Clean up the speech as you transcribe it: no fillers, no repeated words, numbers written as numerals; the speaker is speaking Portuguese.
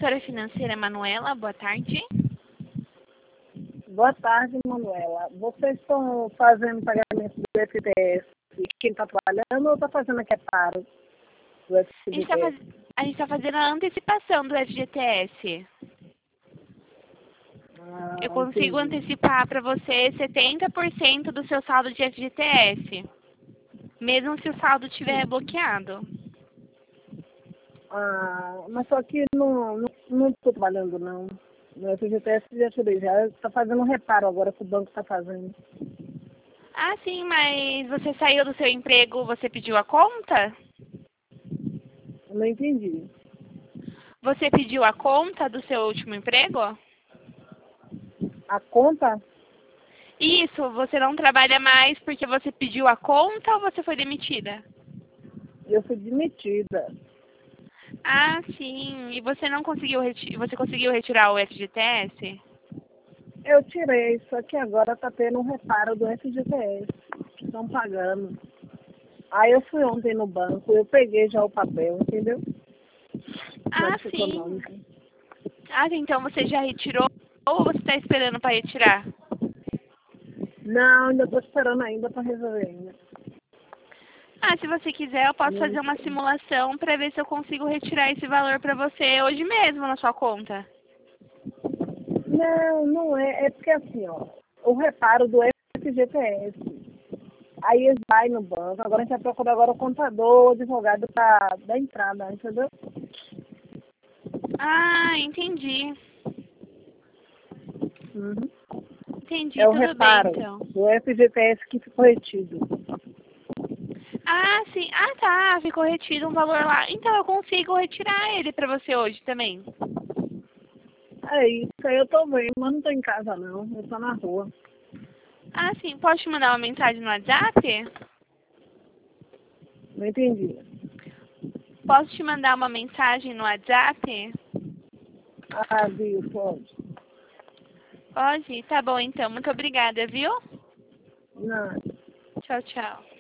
consultora financeira Manuela, boa tarde. Boa tarde, Manuela. Vocês estão fazendo pagamento do FGTS quem está trabalhando ou está fazendo aqui reparo do FGTS? A gente está fazendo a antecipação do FGTS. Eu consigo Entendi. antecipar para você 70% do seu saldo de FGTS, mesmo se o saldo estiver bloqueado. Mas só que não estou trabalhando, não. No FGTS já tirei, já está fazendo um reparo agora que o banco está fazendo. Ah, sim, mas você saiu do seu emprego, você pediu a conta? Eu não entendi. Você pediu a conta do seu último emprego? A conta? Isso, você não trabalha mais porque você pediu a conta ou você foi demitida? Eu fui demitida. Ah, sim. E você não conseguiu você conseguiu retirar o FGTS? Eu tirei, só que agora está tendo um reparo do FGTS, que estão pagando. Aí eu fui ontem no banco, eu peguei já o papel, entendeu? Ah, Caixa sim. Econômica. Ah, então você já retirou ou você está esperando para retirar? Não, ainda estou esperando ainda para resolver ainda. Ah, se você quiser, eu posso Não, fazer uma simulação para ver se eu consigo retirar esse valor para você hoje mesmo na sua conta. não é. É porque assim, ó, o reparo do FGTS. Aí eles vai no banco, agora a gente vai procurar agora o contador, o advogado da entrada, entendeu? Ah, entendi. Uhum. Entendi, É o tudo bem reparo então. do FGTS que ficou retido. Ah, sim. Ah, tá. Ficou retido um valor lá. Então eu consigo retirar ele para você hoje também. É isso, aí eu tô vendo, mas não tô em casa não, eu tô na rua. Ah, sim. Posso te mandar uma mensagem no WhatsApp? Não entendi. Posso te mandar uma mensagem no WhatsApp? Viu, pode. Pode? Tá bom então. Muito obrigada, viu? Não. Tchau, tchau.